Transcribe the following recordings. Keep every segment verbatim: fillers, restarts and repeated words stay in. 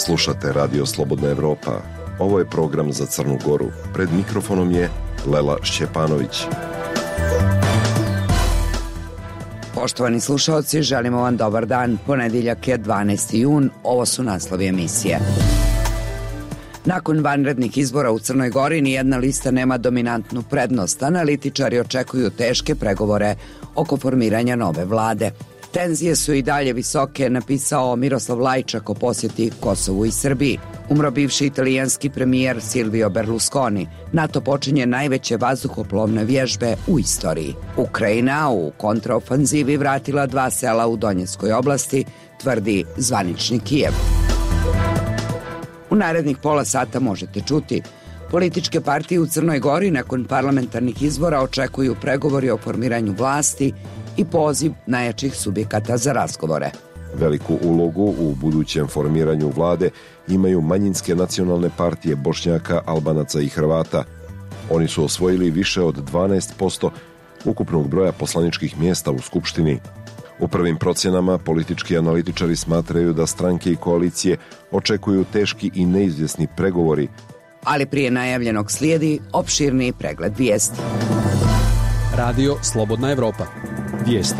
Slušate Radio Slobodna Evropa. Ovo je program za Crnu Goru. Pred mikrofonom je Lela Šćepanović. Poštovani slušalci, želimo vam dobar dan. Ponedeljak je dvanaesti jun. Ovo su naslovi emisije. Nakon vanrednih izbora u Crnoj Gori nijedna lista nema dominantnu prednost. Analitičari očekuju teške pregovore oko formiranja nove vlade. Tenzije su i dalje visoke, napisao Miroslav Lajčak o posjeti Kosovu i Srbiji. Umro bivši italijanski premijer Silvio Berlusconi. NATO počinje najveće vazduhoplovne vježbe u istoriji. Ukrajina u kontraofanzivi vratila dva sela u Donjeckoj oblasti, tvrdi zvanični Kijev. U narednih pola sata možete čuti: političke partije u Crnoj Gori nakon parlamentarnih izbora očekuju pregovori o formiranju vlasti i poziv najjačih subjekata za razgovore. Veliku ulogu u budućem formiranju vlade imaju manjinske nacionalne partije Bošnjaka, Albanaca i Hrvata. Oni su osvojili više od dvanaest posto ukupnog broja poslaničkih mjesta u Skupštini. U prvim procjenama politički analitičari smatraju da stranke i koalicije očekuju teški i neizvjesni pregovori. Ali prije najavljenog slijedi opširni pregled vijesti. Radio Slobodna Evropa. Vijesti.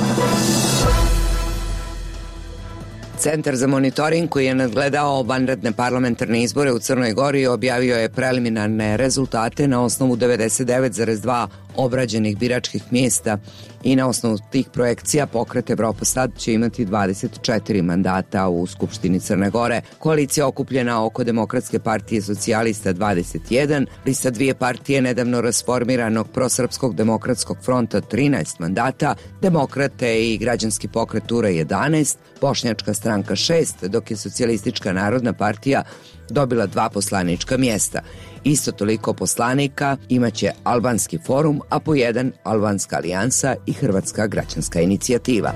Centar za monitoring koji je nadgledao vanredne parlamentarne izbore u Crnoj Gori objavio je preliminarne rezultate na osnovu devedeset devet zarez dva obrađenih biračkih mjesta i na osnovu tih projekcija Pokret Evropa sad će imati dvadeset četiri mandata u Skupštini Crne Gore. Koalicija okupljena oko Demokratske partije socijalista dvadeset jedan, lista dvije partije nedavno rasformiranog Prosrpskog demokratskog fronta trinaest mandata, Demokrate i Građanski pokret Tura jedanaest, Bošnjačka stranka šest, dok je Socijalistička narodna partija dobila dva poslanička mjesta. Isto toliko poslanika imaće Albanski forum, a po jedan Albanska alijansa i Hrvatska građanska inicijativa.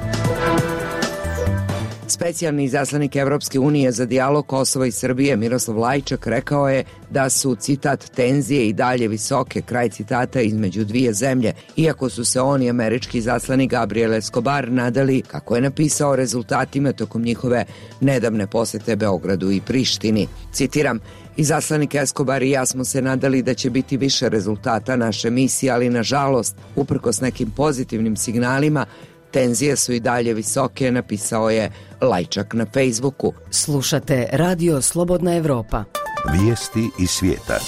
Specijalni izaslanik Evropske unije za dijalog Kosova i Srbije Miroslav Lajčak rekao je da su, citat, tenzije i dalje visoke, kraj citata, između dvije zemlje, iako su se on i američki izaslanik Gabriel Escobar nadali, kako je napisao, rezultatima tokom njihove nedavne posjete Beogradu i Prištini. Citiram: izaslanik Escobar i ja smo se nadali da će biti više rezultata naše misije, ali nažalost, uprkos nekim pozitivnim signalima, tenzije su i dalje visoke, napisao je Lajčak na Facebooku. Slušate Radio Slobodna Evropa. Vijesti iz svijeta.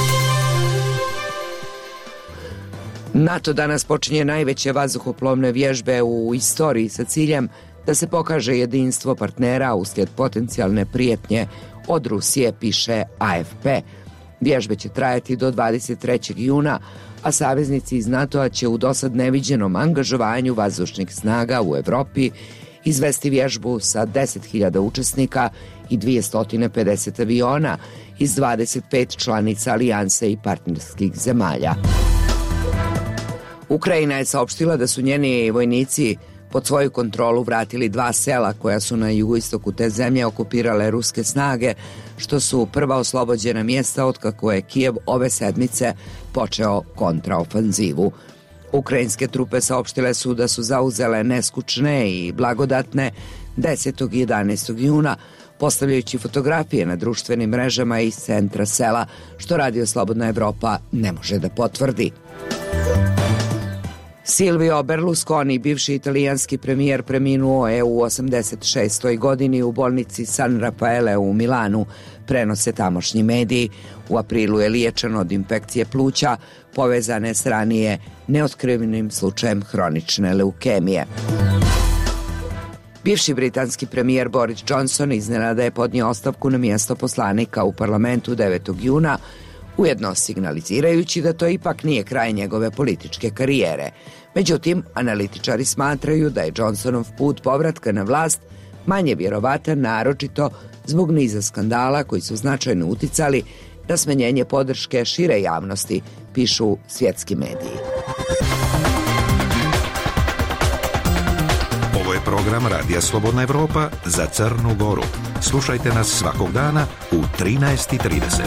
NATO danas počinje najveće vazduhoplovne vježbe u istoriji sa ciljem da se pokaže jedinstvo partnera uslijed potencijalne prijetnje od Rusije, piše A F P. Vježbe će trajati do dvadeset trećeg juna, a saveznici iz NATO-a će u dosad neviđenom angažovanju vazdušnih snaga u Evropi izvesti vježbu sa deset hiljada učesnika i dvjesto pedeset aviona iz dvadeset pet članica alijanse i partnerskih zemalja. Ukrajina je saopštila da su njeni vojnici pod svoju kontrolu vratili dva sela koja su na jugoistoku te zemlje okupirale ruske snage, što su prva oslobođena mjesta otkako je Kijev ove sedmice počeo kontraofanzivu. Ukrajinske trupe saopštile su da su zauzele neskučne i blagodatne desetog i jedanaestog juna, postavljajući fotografije na društvenim mrežama iz centra sela, što Radio Slobodna Evropa ne može da potvrdi. Silvio Berlusconi, bivši italijanski premijer, preminuo je u osamdeset šestoj godini u bolnici San Raffaele u Milanu, prenose tamošnji mediji. U aprilu je liječen od infekcije pluća povezane s ranije neotkrivenim slučajem hronične leukemije. Bivši britanski premijer Boris Johnson iznenada je podnio ostavku na mjesto poslanika u parlamentu devetog juna, ujedno signalizirajući da to ipak nije kraj njegove političke karijere. Međutim, analitičari smatraju da je Johnsonov put povratka na vlast manje vjerovatan, naročito zbog niza skandala koji su značajno uticali na smanjenje podrške šire javnosti, pišu svjetski mediji. Ovo je program Radija Slobodna Evropa za Crnu Goru. Slušajte nas svakog dana u trinaest i trideset.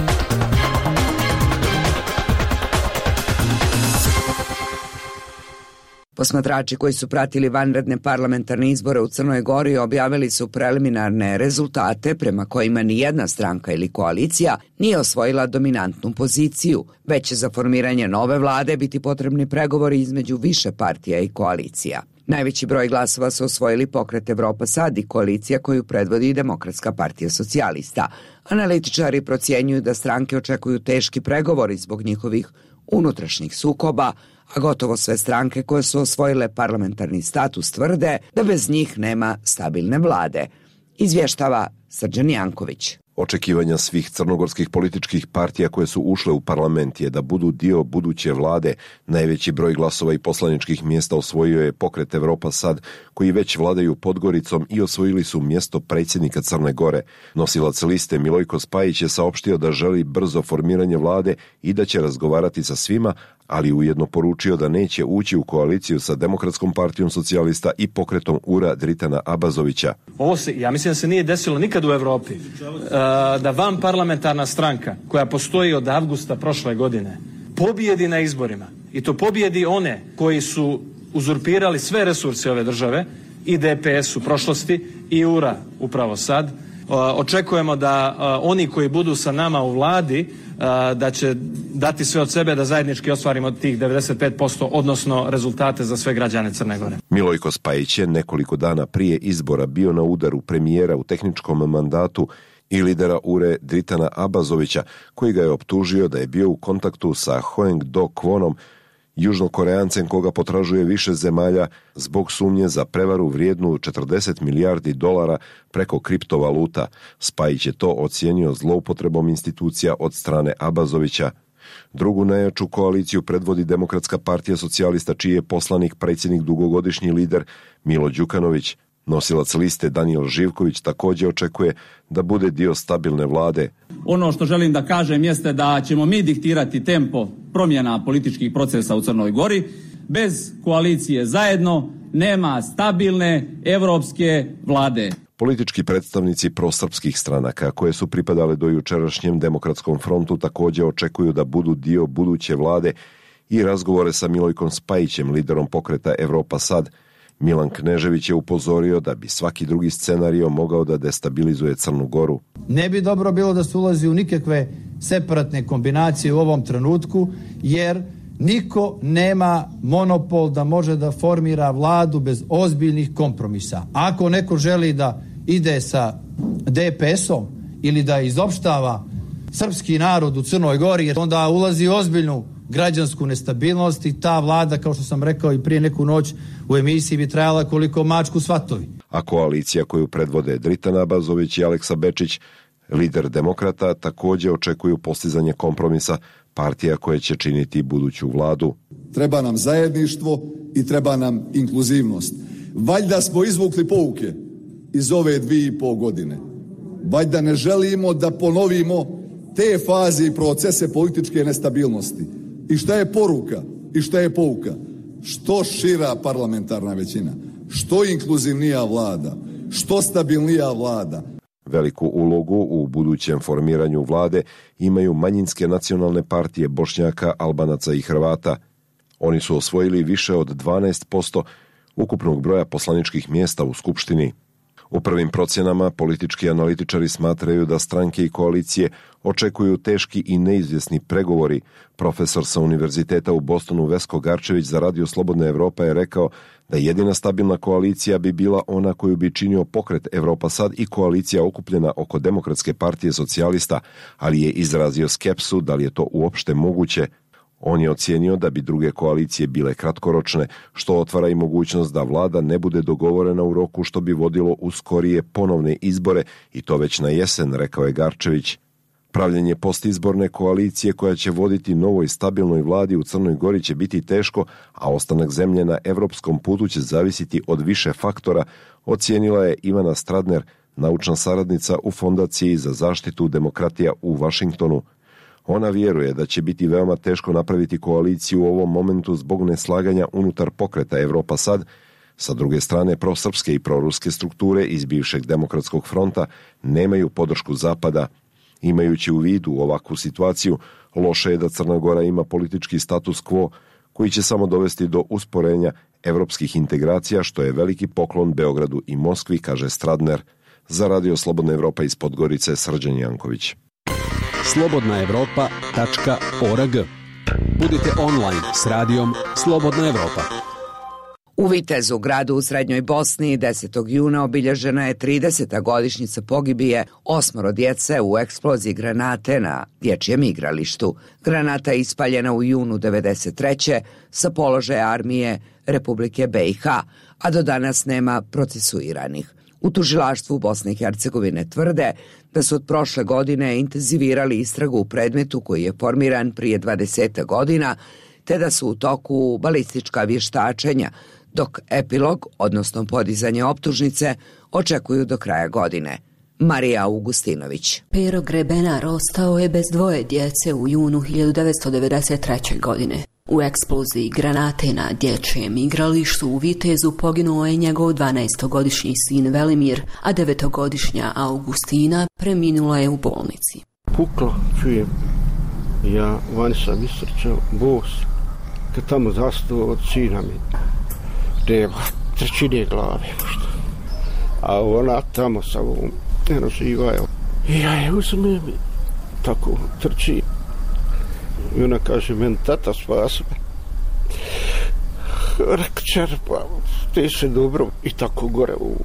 Po Posmatrači koji su pratili vanredne parlamentarne izbore u Crnoj Gori objavili su preliminarne rezultate prema kojima ni jedna stranka ili koalicija nije osvojila dominantnu poziciju, već će za formiranje nove vlade biti potrebni pregovori između više partija i koalicija. Najveći broj glasova su osvojili Pokret Evropa Sad i koalicija koju predvodi Demokratska partija socijalista. Analitičari procjenjuju da stranke očekuju teški pregovori zbog njihovih unutrašnjih sukoba, a gotovo sve stranke koje su osvojile parlamentarni status tvrde da bez njih nema stabilne vlade. Izvještava Srđan Janković. Očekivanja svih crnogorskih političkih partija koje su ušle u parlament je da budu dio buduće vlade. Najveći broj glasova i poslaničkih mjesta osvojio je Pokret Evropa Sad, koji već vladaju Podgoricom i osvojili su mjesto predsjednika Crne Gore. Nosilac liste Milojko Spajić je saopštio da želi brzo formiranje vlade i da će razgovarati sa svima, ali ujedno poručio da neće ući u koaliciju sa Demokratskom partijom socijalista i pokretom Ura Dritana Abazovića. Ovo se, ja mislim da se nije desilo nikad u Evropi, da van parlamentarna stranka koja postoji od avgusta prošle godine pobjedi na izborima, i to pobjedi one koji su uzurpirali sve resurse ove države, i D P S u prošlosti i Ura upravo sad. Očekujemo da oni koji budu sa nama u vladi da će dati sve od sebe da zajednički ostvarimo tih devedeset pet posto, odnosno rezultate za sve građane Crne Gore. Milojko Spajić je nekoliko dana prije izbora bio na udaru premijera u tehničkom mandatu i lidera Ure Dritana Abazovića, koji ga je optužio da je bio u kontaktu sa Hoeng Do Kvonom, Južnokoreancem koga potražuje više zemalja zbog sumnje za prevaru vrijednu četrdeset milijardi dolara preko kriptovaluta. Spajić je to ocijenio zloupotrebom institucija od strane Abazovića. Drugu najjaču koaliciju predvodi Demokratska partija socijalista, čiji je poslanik predsjednik dugogodišnji lider Milo Đukanović. Nosilac liste Danijel Živković također očekuje da bude dio stabilne vlade. Ono što želim da kažem jeste da ćemo mi diktirati tempo promjena političkih procesa u Crnoj Gori. Bez koalicije zajedno nema stabilne evropske vlade. Politički predstavnici prosrpskih stranaka koje su pripadale do jučerašnjem Demokratskom frontu također očekuju da budu dio buduće vlade i razgovore sa Milojkom Spajićem, liderom Pokreta Evropa Sad. Milan Knežević je upozorio da bi svaki drugi scenario mogao da destabilizuje Crnu Goru. Ne bi dobro bilo da se ulazi u nikakve separatne kombinacije u ovom trenutku, jer niko nema monopol da može da formira vladu bez ozbiljnih kompromisa. Ako neko želi da ide sa D P S-om ili da izopštava srpski narod u Crnoj Gori, onda ulazi u ozbiljnu građansku nestabilnost i ta vlada, kao što sam rekao i prije neku noć u emisiji, bi trajala koliko mačku svatovi. A koalicija koju predvode Dritan Abazović i Aleksa Bečić, lider Demokrata, također očekuju postizanje kompromisa partija koje će činiti buduću vladu. Treba nam zajedništvo i treba nam inkluzivnost. Valjda smo izvukli pouke iz ove dvije i pol godine. Valjda ne želimo da ponovimo te faze i procese političke nestabilnosti. I šta je poruka? I šta je pouka? Što šira parlamentarna većina, što inkluzivnija vlada, što stabilnija vlada. Veliku ulogu u budućem formiranju vlade imaju manjinske nacionalne partije Bošnjaka, Albanaca i Hrvata. Oni su osvojili više od dvanaest posto ukupnog broja poslaničkih mjesta u Skupštini. U prvim procjenama politički analitičari smatraju da stranke i koalicije očekuju teški i neizvjesni pregovori. Profesor sa Univerziteta u Bostonu Vesko Garčević za Radio Slobodna Evropa je rekao da jedina stabilna koalicija bi bila ona koju bi činio Pokret Evropa Sad i koalicija okupljena oko Demokratske partije socijalista, ali je izrazio skepsu da li je to uopšte moguće. On je ocijenio da bi druge koalicije bile kratkoročne, što otvara i mogućnost da vlada ne bude dogovorena u roku, što bi vodilo u skorije ponovne izbore, i to već na jesen, rekao je Garčević. Pravljenje postizborne koalicije koja će voditi novoj stabilnoj vladi u Crnoj Gori će biti teško, a ostanak zemlje na evropskom putu će zavisiti od više faktora, ocijenila je Ivana Stradner, naučna saradnica u Fondaciji za zaštitu demokratija u Vašingtonu. Ona vjeruje da će biti veoma teško napraviti koaliciju u ovom momentu zbog neslaganja unutar Pokreta Evropa Sad. Sa druge strane, prosrpske i proruske strukture iz bivšeg Demokratskog fronta nemaju podršku Zapada. Imajući u vidu ovakvu situaciju, loše je da Crna Gora ima politički status quo koji će samo dovesti do usporenja evropskih integracija, što je veliki poklon Beogradu i Moskvi, kaže Stradner. Za Radio Slobodna Evropa iz Podgorice, Srđan Janković. slobodna evropa tačka org. Budite online s radijom Slobodna Evropa. U Vitezu, gradu u Srednjoj Bosni, desetog juna obilježena je trideseta godišnjica pogibije osmoro djece u eksploziji granate na dječjem igralištu. Granata je ispaljena u junu devedeset treće sa položaja armije Republike B i H, a do danas nema procesuiranih. U tužilaštvu Bosne i Hercegovine tvrde da su od prošle godine intenzivirali istragu u predmetu koji je formiran prije dvadeset godina, te da su u toku balistička vještačenja, dok epilog, odnosno podizanje optužnice, očekuju do kraja godine. Marija Augustinović. Pero Grebenar ostao je bez dvoje djece u junu hiljadu devetsto devedeset treće. godine. U eksploziji granate na dječjem igralištu u Vitezu poginuo je njegov dvanaestogodišnji sin Velimir, a devetogodišnja Augustina preminula je u bolnici. Puklo, čujem. Ja vani sam istrčao, bos. Kad tamo zastao od sina mi, nema trećine glave možda. A ona tamo sa ovom živa je. I ja je uzmem i tako trči. I ona kaže, meni tata spasa me. Rek, čerpa, ti se dobro. I tako gore u,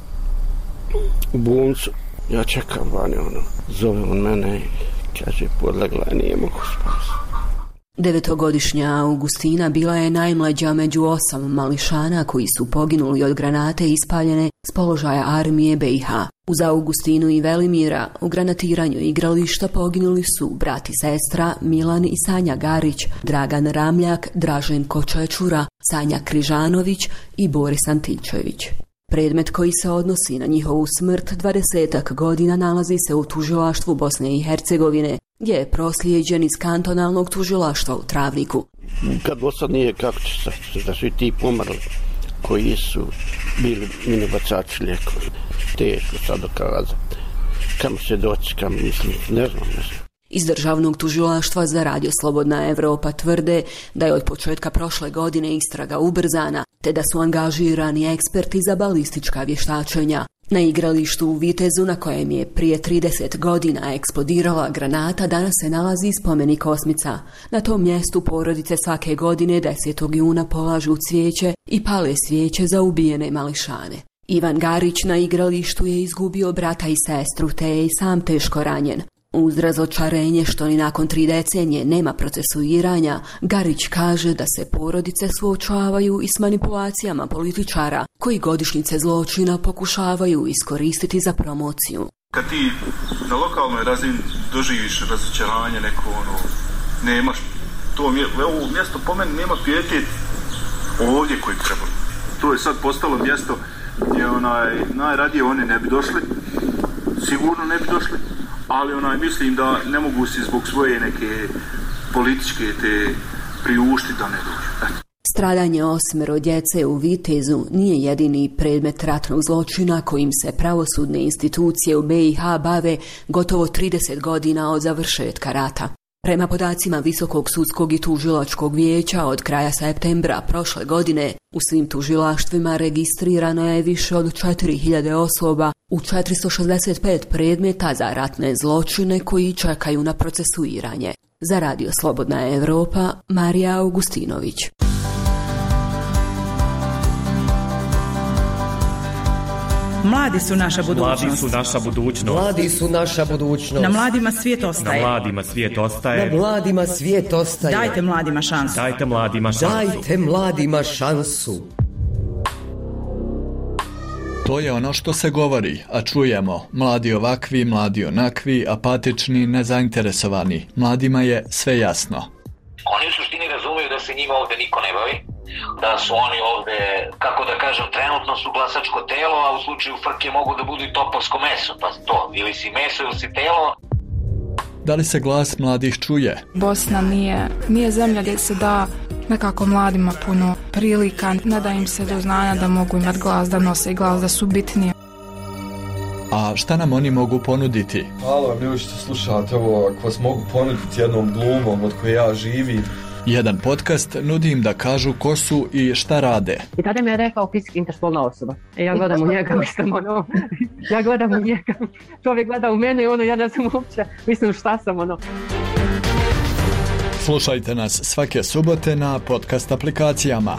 u bolnicu. Ja čekam vani, ono, zove on mene i kaže, podlegla, nije mogu spasiti. Devetogodišnja Augustina bila je najmlađa među osam mališana koji su poginuli od granate ispaljene s položaja armije B i H. Uz Augustinu i Velimira u granatiranju igrališta poginuli su brat i sestra Milan i Sanja Garić, Dragan Ramljak, Dražen Kočečura, Sanja Križanović i Boris Antičević. Predmet koji se odnosi na njihovu smrt dvadesetak godina nalazi se u tužilaštvu Bosne i Hercegovine, gdje je proslijeđen iz kantonalnog tužilaštva u Travniku. Kad do sad nije kako će se, da su i ti pomrli koji su bili minobacači lijekovi. Teško sad dokazati. Kam se doći, kam mislim, ne znam, ne znam. Iz Državnog tužilaštva za Radio Slobodna Evropa tvrde da je od početka prošle godine istraga ubrzana, te da su angažirani eksperti za balistička vještačenja. Na igralištu u Vitezu, na kojem je prije trideset godina eksplodirala granata, danas se nalazi spomenik osmica. Na tom mjestu porodice svake godine desetog juna polažu cvijeće i pale svijeće za ubijene mališane. Ivan Garić na igralištu je izgubio brata i sestru, te je i sam teško ranjen. Uz razočarenje što ni nakon tri decenije nema procesuiranja, Garić kaže da se porodice suočavaju i s manipulacijama političara koji godišnjice zločina pokušavaju iskoristiti za promociju. Kad ti na lokalnoj razini doživiš razočaranje neko, ono, nemaš to ovo mjesto, po meni nema pijetet ovdje koji treba. To je sad postalo mjesto gdje onaj, najradije oni ne bi došli, sigurno ne bi došli, ali onaj, mislim da ne mogu si zbog svoje neke političke te priuštiti da ne dođu. Stradanje osmero djece u Vitezu nije jedini predmet ratnog zločina kojim se pravosudne institucije u B i H bave gotovo trideset godina od završetka rata. Prema podacima Visokog sudskog i tužilačkog vijeća od kraja septembra prošle godine u svim tužilaštvima registrirano je više od četiri hiljade osoba u četiristo šezdeset pet predmeta za ratne zločine koji čekaju na procesuiranje. Za Radio Slobodna Evropa, Marija Augustinović. Mladi su naša budućnost. Mladi su naša budućnost. Mladi su naša budućnost. Na mladima svijet ostaje. Na mladima svijet ostaje. Na mladima svijet ostaje. Dajte mladima šansu. Dajte mladima šansu. Dajte mladima šansu. To je ono što se govori, a čujemo. Mladi ovakvi, mladi onakvi, apatični, nezainteresovani. Mladima je sve jasno. Oni u suštini razumiju da se njima ovdje niko ne bavi, da su oni ovdje, kako da kažem, trenutno su glasačko telo, a u slučaju frke mogu da budu i topovsko meso, pa to, ili si meso ili si telo. Da li se glas mladih čuje? Bosna nije, nije zemlja gdje se da nekako mladima puno prilika, ne da im se do znanja da mogu imati glas, da nose glas, da su bitnije. A šta nam oni mogu ponuditi? Hvala vam, ljudi što slušate ovo, ako vas mogu ponuditi jednom glumom od koje ja živim, Jedan podcast nudi im da kažu ko su i šta rade. I tada mi je rekao fizički interspolna osoba. E, ja gledam u njega, mislim, ono, ja gledam u njega, čovjek gleda u mene i ono, ja ne znam uopće, mislim šta sam, ono. Slušajte nas svake subote na podcast aplikacijama.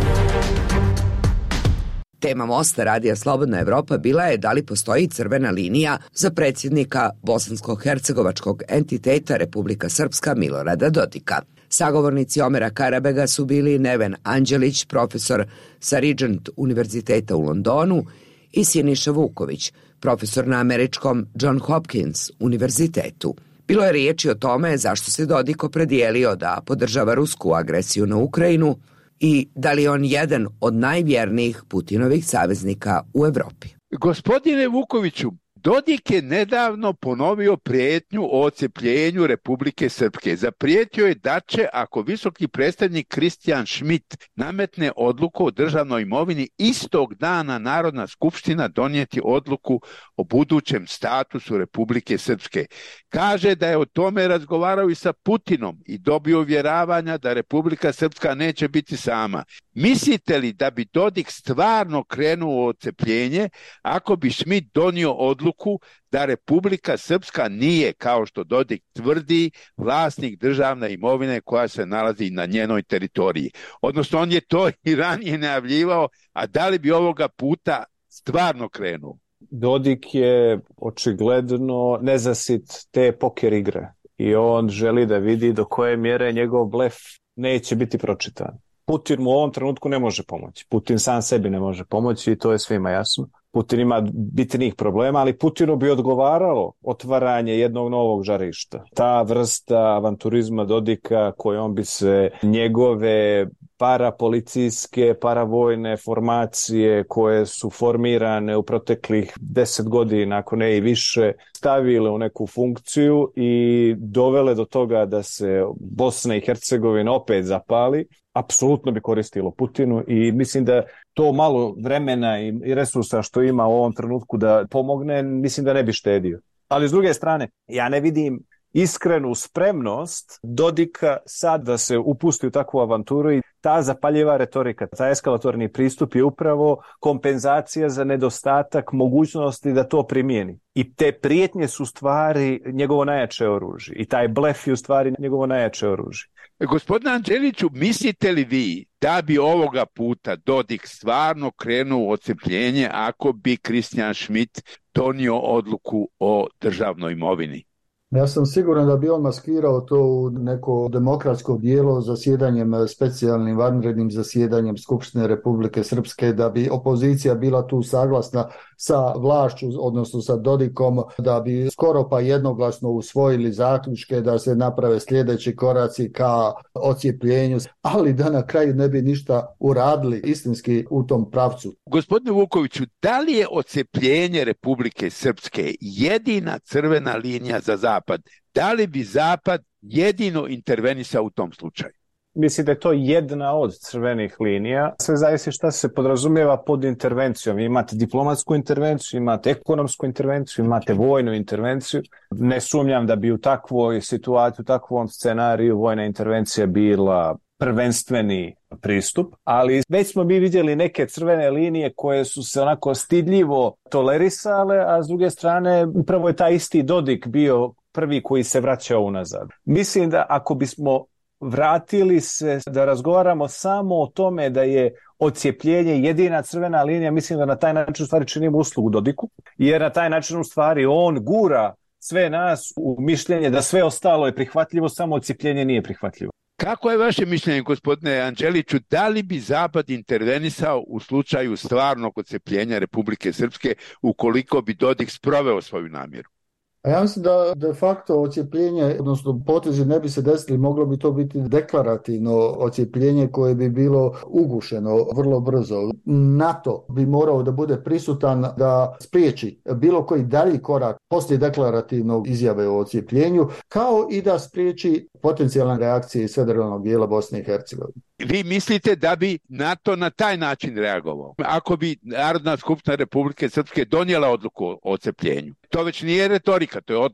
Tema Mosta Radija Slobodna Evropa bila je da li postoji crvena linija za predsjednika bosansko-hercegovačkog entiteta Republika Srpska Milorada Dodika. Sagovornici Omera Karabega su bili Neven Anđelić, profesor sa Regent univerziteta u Londonu, i Siniša Vuković, profesor na američkom John Hopkins univerzitetu. Bilo je riječi o tome zašto se Dodik opredijelio da podržava rusku agresiju na Ukrajinu i da li je on jedan od najvjernijih Putinovih saveznika u Evropi. Gospodine Vukoviću, Dodik je nedavno ponovio prijetnju o odcepljenju Republike Srpske. Zaprijetio je da će, ako visoki predstavnik Kristijan Schmidt nametne odluku o državnoj imovini, istog dana Narodna skupština donijeti odluku o budućem statusu Republike Srpske. Kaže da je o tome razgovarao i sa Putinom i dobio uvjeravanja da Republika Srpska neće biti sama. Mislite li da bi Dodik stvarno krenuo u odcepljenje ako bi Schmidt donio odluku da Republika Srpska nije, kao što Dodik tvrdi, vlasnik državne imovine koja se nalazi na njenoj teritoriji? Odnosno, on je to i ranije najavljivao, a da li bi ovoga puta stvarno krenuo? Dodik je očigledno nezasit te poker igre i on želi da vidi do koje mjere njegov blef neće biti pročitan. Putin mu u ovom trenutku ne može pomoći. Putin sam sebi ne može pomoći i to je svima jasno. Putin ima bitnijih problema, ali Putinu bi odgovaralo otvaranje jednog novog žarišta. Ta vrsta avanturizma Dodika kojom bi se njegove parapolicijske, paravojne formacije koje su formirane u proteklih deset godina, ako ne i više, stavile u neku funkciju i dovele do toga da se Bosna i Hercegovina opet zapali, apsolutno bi koristilo Putinu i mislim da to malo vremena i resursa što ima u ovom trenutku da pomogne, mislim da ne bi štedio. Ali s druge strane, ja ne vidim iskrenu spremnost Dodika sad da se upusti u takvu avanturu i ta zapaljiva retorika, taj eskalatorni pristup je upravo kompenzacija za nedostatak mogućnosti da to primijeni. I te prijetnje su stvari njegovo najjače oružje i taj blef je u stvari njegovo najjače oružje. Gospodine Anđeliću, mislite li vi da bi ovoga puta Dodik stvarno krenuo u odcepljenje ako bi Kristijan Schmidt donio odluku o državnoj imovini? Ja sam siguran da bi on maskirao to u neko demokratsko dijelo zasjedanjem, specijalnim vanrednim zasjedanjem Skupštine Republike Srpske, da bi opozicija bila tu saglasna sa vlašću, odnosno sa Dodikom, da bi skoro pa jednoglasno usvojili zaključke da se naprave sljedeći koraci ka odcijepljenju, ali da na kraju ne bi ništa uradili istinski u tom pravcu. Gospodine Vukoviću, da li je odcepljenje Republike Srpske jedina crvena linija za Zapad? Da li bi Zapad jedino intervenisao u tom slučaju? Mislim da je to jedna od crvenih linija. Sve zavisi šta se podrazumijeva pod intervencijom. Imate diplomatsku intervenciju, imate ekonomsku intervenciju, imate vojnu intervenciju. Ne sumnjam da bi u takvoj situaciji, u takvom scenariju vojna intervencija bila prvenstveni pristup, ali već smo mi vidjeli neke crvene linije koje su se onako stidljivo tolerisale, a s druge strane upravo je taj isti Dodik bio prvi koji se vraćao unazad. Mislim da ako bismo vratili se da razgovaramo samo o tome da je odcijepljenje jedina crvena linija, mislim da na taj način u stvari činimo uslugu Dodiku, jer na taj način u stvari on gura sve nas u mišljenje da sve ostalo je prihvatljivo, samo odcijepljenje nije prihvatljivo. Kako je vaše mišljenje, gospodine Anđeliću, da li bi Zapad intervenisao u slučaju stvarnog odcepljenja Republike Srpske ukoliko bi Dodik sproveo svoju namjeru? A ja mislim da de facto odcijepljenje, odnosno potezi ne bi se desili, moglo bi to biti deklarativno odcijepljenje koje bi bilo ugušeno vrlo brzo. NATO bi morao da bude prisutan da spriječi bilo koji dalji korak poslije deklarativnog izjave o odcijepljenju, kao i da spriječi potencijalne reakcije iz federalnog dijela Bosne i Hercegovine. Vi mislite da bi NATO na taj način reagovao? Ako bi Narodna skupština Republike Srpske donijela odluku o odcepljenju? To već nije retorika, to je odluka.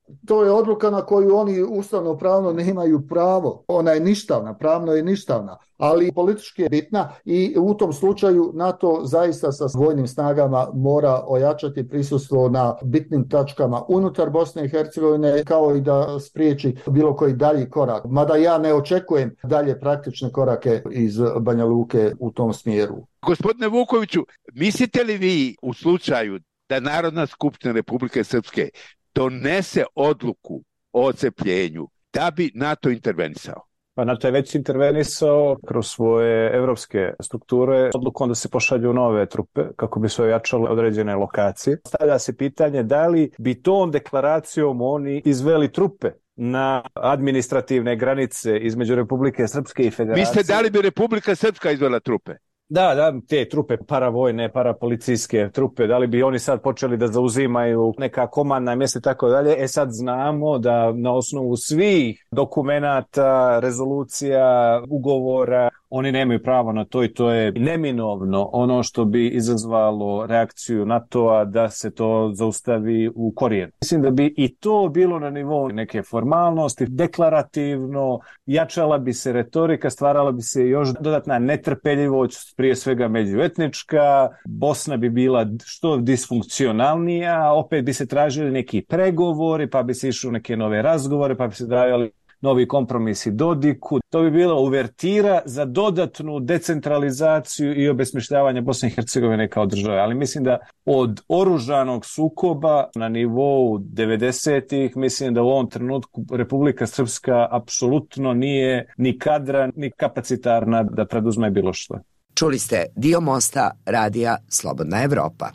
To je odluka na koju oni ustavno pravno nemaju pravo. Ona je ništavna, pravno je ništavna, ali politički je bitna i u tom slučaju NATO zaista sa vojnim snagama mora ojačati prisustvo na bitnim tačkama unutar Bosne i Hercegovine, kao i da spriječi bilo koji dalji korak. Mada ja ne očekujem dalje praktične korake iz Banja Luke u tom smjeru. Gospodine Vukoviću, mislite li vi u slučaju da Narodna skupština Republike Srpske donese odluku o odcepljenju da bi NATO intervenisao? Pa NATO je već intervenisao kroz svoje evropske strukture odlukom da se pošalju nove trupe kako bi se ojačale određene lokacije. Stavlja se pitanje da li bi tom deklaracijom oni izveli trupe na administrativne granice između Republike Srpske i Federacije. Mislite da li bi Republika Srpska izvela trupe? Da, da, te trupe, paravojne, parapolicijske trupe, da li bi oni sad počeli da zauzimaju neka komandna mjesta i tako dalje. E sad znamo da na osnovu svih dokumenata, rezolucija, ugovora, oni nemaju pravo na to i to je neminovno ono što bi izazvalo reakciju NATO-a da se to zaustavi u korijenu. Mislim da bi i to bilo na nivou neke formalnosti, deklarativno, jačala bi se retorika, stvarala bi se još dodatna netrpeljivost, prije svega međuetnička, Bosna bi bila što disfunkcionalnija, opet bi se tražili neki pregovori, pa bi se išlo neke nove razgovore, pa bi se dajali novi kompromisi Dodiku. To bi bila uvertira za dodatnu decentralizaciju i obesmišljavanje Bosne i Hercegovine kao države. Ali mislim da od oružanog sukoba na nivou devedesetih, mislim da u ovom trenutku Republika Srpska apsolutno nije ni kadra, ni kapacitarna da preduzme bilo što. Čuli ste dio mosta radija Slobodna Evropa.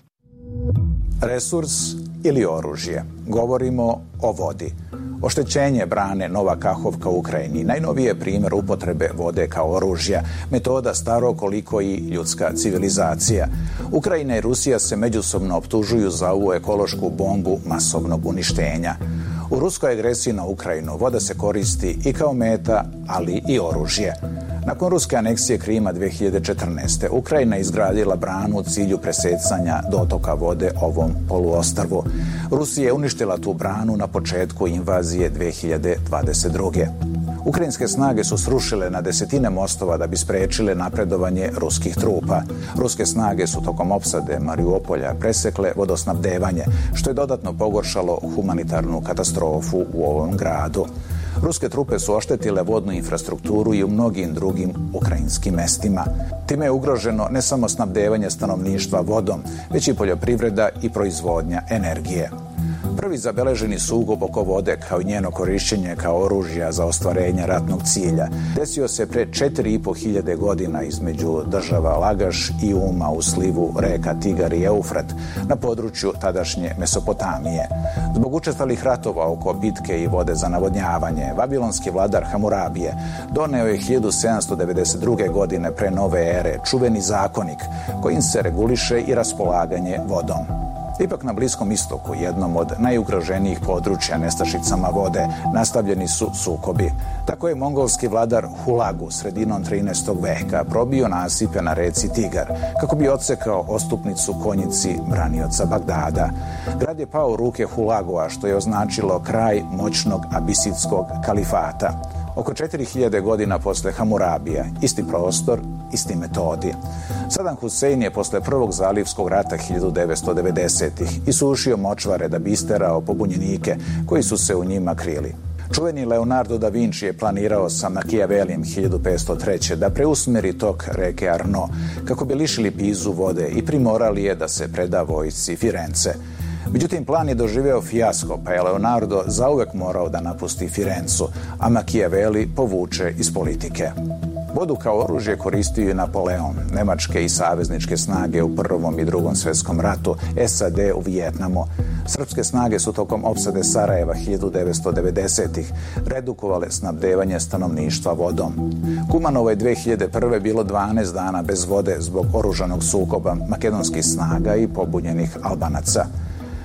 Resurs ili oružje. Govorimo o vodi. Oštećenje brane Nova Kahovka u Ukrajini. Najnoviji je primjer upotrebe vode kao oružja, metoda staro koliko i ljudska civilizacija. Ukrajina i Rusija se međusobno optužuju za ovu ekološku bombu masovnog uništenja. U ruskoj agresiji na Ukrajinu voda se koristi i kao meta, ali i oružje. Nakon ruske aneksije Krima dvije hiljade četrnaeste. Ukrajina je izgradila branu u cilju presecanja dotoka vode ovom poluostrvu. Rusija je uništila tu branu na početku invazije dvije hiljade dvadeset druge. Ukrajinske snage su srušile na desetine mostova da bi sprečile napredovanje ruskih trupa. Ruske snage su tokom opsade Mariupolja presekle vodosnabdevanje, što je dodatno pogoršalo humanitarnu katastrofu u ovom gradu. Ruske trupe su oštetile vodnu infrastrukturu i u mnogim drugim ukrajinskim mestima. Time je ugroženo ne samo snabdevanje stanovništva vodom, već i poljoprivreda i proizvodnja energije. Prvi zabeleženi sukob oko vode kao i njeno korišćenje kao oružja za ostvarenje ratnog cilja desio se pre četiri i po hiljade godina između država Lagaš i Uma u slivu reka Tigar i Eufrat na području tadašnje Mesopotamije. Zbog učestalih ratova oko bitke i vode za navodnjavanje, vavilonski vladar Hamurabije doneo je hiljadu sedamsto devedeset druge. godine pre nove ere čuveni zakonik kojim se reguliše i raspolaganje vodom. Ipak na Bliskom istoku, jednom od najugroženijih područja nestašicama vode, nastavljeni su sukobi. Tako je mongolski vladar Hulagu sredinom trinaestog veka probio nasipe na reci Tigar kako bi odsekao ostupnicu konjici branioca Bagdada. Grad je pao u ruke Hulagua, što je označilo kraj moćnog abisidskog kalifata. Oko četiri hiljade godina posle Hamurabija, isti prostor, isti metodi. Saddam Hussein je posle prvog zalivskog rata hiljadu devetsto devedesetih isušio močvare da bi isterao pobunjenike koji su se u njima krili. Čuveni Leonardo da Vinci je planirao sa Machiavellijem hiljadu petsto treće. da preusmeri tok reke Arno kako bi lišili Pizu vode i primorali je da se preda vojsci Firence. Međutim, plan je doživeo fijasko, pa je Leonardo zauvek morao da napusti Firencu, a Machiavelli povuče iz politike. Vodu kao oružje koristio je Napoleon, nemačke i savezničke snage u Prvom i Drugom svjetskom ratu, S A D u Vijetnamu. Srpske snage su tokom opsade Sarajeva hiljadu devetsto devedesetih. redukovale snabdevanje stanovništva vodom. Kumanovo je dve hiljade prve. bilo dvanaest dana bez vode zbog oružanog sukoba makedonskih snaga i pobunjenih Albanaca.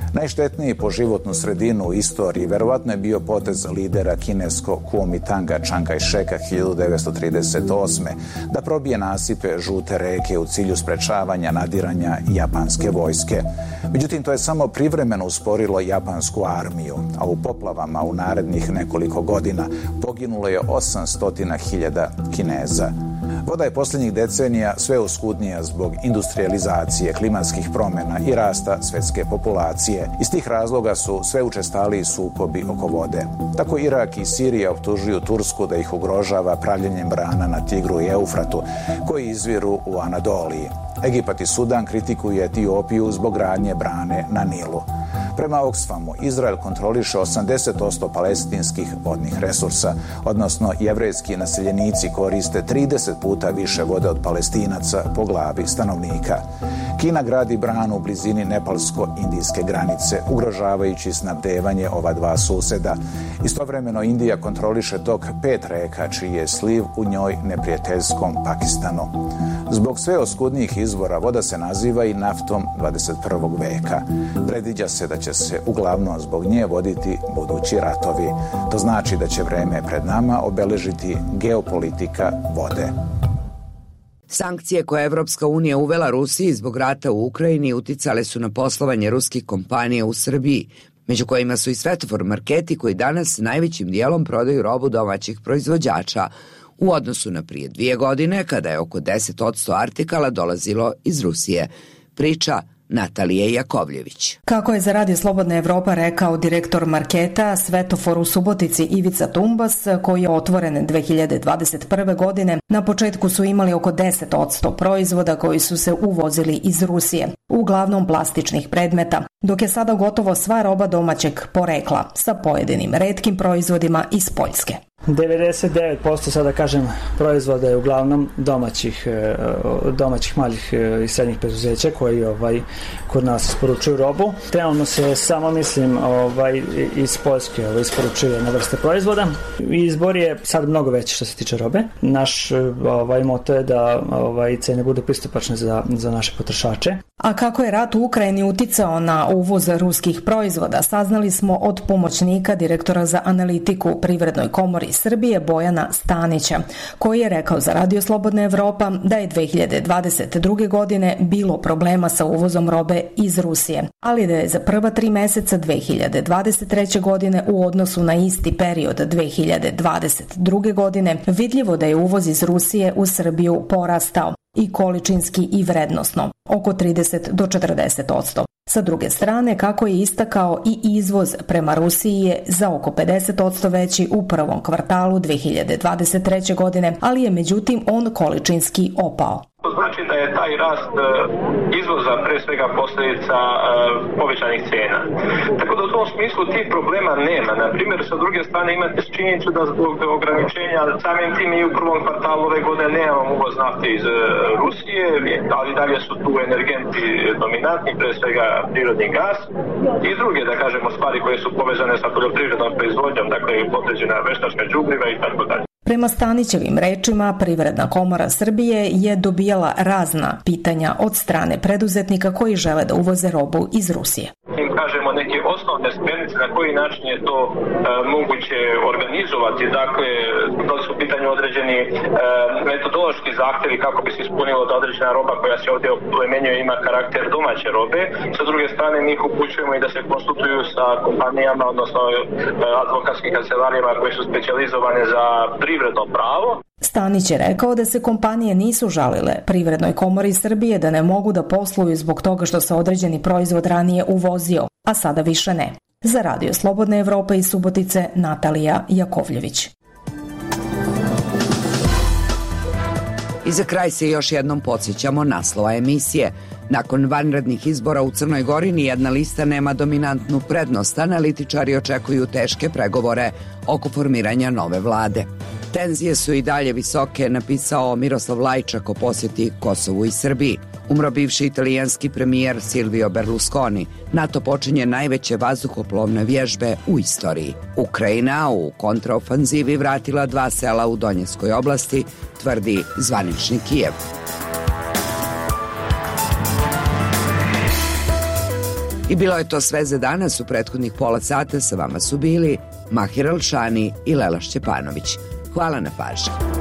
Najštetniji po životnu sredinu u istoriji verovatno je bio potez lidera kineskog Kuomintanga Chiang Kai-sheka hiljadu devetsto trideset osme da probije nasipe Žute reke u cilju sprečavanja nadiranja japanske vojske. Međutim, to je samo privremeno usporilo japansku armiju, a u poplavama u narednih nekoliko godina poginulo je osamsto hiljada Kineza. Voda je posljednjih decenija sve oskudnija zbog industrializacije, klimatskih promjena i rasta svjetske populacije. Iz tih razloga su sve učestaliji sukobi oko vode. Tako Irak i Sirija optužuju Tursku da ih ugrožava pravljenjem brana na Tigru i Eufratu, koji izviru u Anadoliji. Egipat i Sudan kritikuju Etiopiju zbog gradnje brane na Nilu. Prema Oxfamu, Izrael kontroliše osamdeset posto palestinskih vodnih resursa, odnosno jevrejski naseljenici koriste trideset puta više vode od Palestinaca po glavi stanovnika. Kina gradi branu u blizini nepalsko-indijske granice, ugrožavajući snabdevanje ova dva suseda. Istovremeno Indija kontroliše tok pet reka, čiji je sliv u njoj neprijateljskom Pakistanu. Zbog sve oskudnijih izvora voda se naziva i naftom dvadeset prvog veka. Predviđa se da će se uglavnom zbog nje voditi budući ratovi. To znači da će vreme pred nama obeležiti geopolitika vode. Sankcije koje je Evropska unija uvela Rusiji zbog rata u Ukrajini uticale su na poslovanje ruskih kompanija u Srbiji, među kojima su i Svetofor marketi koji danas najvećim dijelom prodaju robu domaćih proizvođača, u odnosu na prije dvije godine kada je oko deset posto artikala dolazilo iz Rusije. Priča Natalije Jakovljević. Kako je za Radio Slobodna Evropa rekao direktor marketa Svetofor u Subotici Ivica Tumbas, koji je otvoren dve hiljade dvadeset prve. godine, na početku su imali oko deset posto proizvoda koji su se uvozili iz Rusije, uglavnom plastičnih predmeta, dok je sada gotovo sva roba domaćeg porekla, sa pojedinim retkim proizvodima iz Poljske. devedeset devet posto sada kažem proizvoda je uglavnom domaćih domaćih malih i srednjih preduzeća koji ovaj kod nas isporučuju robu. Trenutno se samo mislim ovaj iz Poljske ovaj isporučuje jedna vrsta proizvoda. Izbor je sad mnogo veći što se tiče robe. Naš ovaj moto je da ovaj cene budu pristupačne za za naše potrošače. A kako je rat u Ukrajini uticao na uvoz ruskih proizvoda, saznali smo od pomoćnika direktora za analitiku u Privrednoj komori Srbije Bojana Stanića, koji je rekao za Radio Slobodna Evropa da je dve hiljade dvadeset druge. godine bilo problema sa uvozom robe iz Rusije, ali da je za prva tri meseca dve hiljade dvadeset treće. godine u odnosu na isti period dve hiljade dvadeset druge. godine vidljivo da je uvoz iz Rusije u Srbiju porastao i količinski i vrednosno, oko trideset do četrdeset posto. Sa druge strane, kako je istakao, i izvoz prema Rusiji je za oko pedeset posto veći u prvom kvartalu dve hiljade dvadeset treće. godine, ali je međutim on količinski opao. To znači da je taj rast izvoza pre svega posljedica povećanih cena. Tako da u tom smislu tih problema nema. Na primjer, sa druge strane imate činjenicu da zbog ograničenja samim tim i u prvom kvartalu ove godine nemamo uvoz nafte iz Rusije, ali dalje su tu energenti dominantni, pre svega prirodni gas i druge, da kažemo, stvari koje su povezane sa poljoprivrednom proizvodnjom, dakle određena veštačka đubriva i tako dalje. Prema Stanićevim rečima, Privredna komora Srbije je dobijala razna pitanja od strane preduzetnika koji žele da uvoze robu iz Rusije. Im kažemo neke osnovne smjernice na koji način je to e, moguće organizovati, dakle da su u pitanju određeni e, metodološki zahtjevi kako bi se ispunilo da određena roba koja se ovdje oplemenjuje ima karakter domaće robe. Sa druge strane mi ih upućujemo i da se konsultuju sa kompanijama, odnosno e, advokatskim kancelarijama koji su specijalizovane za privredno pravo. Stanić je rekao da se kompanije nisu žalile Privrednoj komori Srbije da ne mogu da posluju zbog toga što se određeni proizvod ranije uvozio, a sada više ne. Za Radio Slobodna Evropa iz Subotice, Natalija Jakovljević. I za kraj se još jednom podsjećamo naslova emisije. Nakon vanrednih izbora u Crnoj Gori nijedna lista nema dominantnu prednost. Analitičari očekuju teške pregovore oko formiranja nove vlade. Tenzije su i dalje visoke, napisao Miroslav Lajčak o posjeti Kosovu i Srbiji. Umro bivši italijanski premijer Silvio Berlusconi. NATO počinje najveće vazduhoplovne vježbe u istoriji. Ukrajina u kontraofanzivi vratila dva sela u Donjeckoj oblasti, tvrdi zvanični Kijev. I bilo je to sve za danas. U prethodnih pola sata sa vama su bili Mahir Alšani i Lela Šćepanović. Hvala na pažnji.